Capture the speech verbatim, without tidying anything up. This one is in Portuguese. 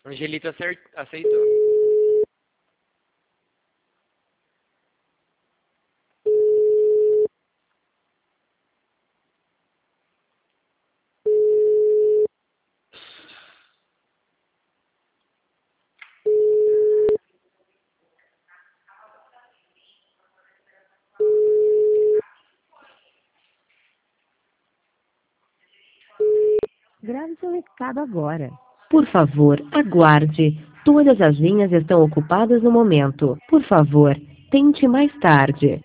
Angelito acer- aceitou. Grave seu recado agora. Por favor, aguarde. Todas as linhas estão ocupadas no momento. Por favor, tente mais tarde.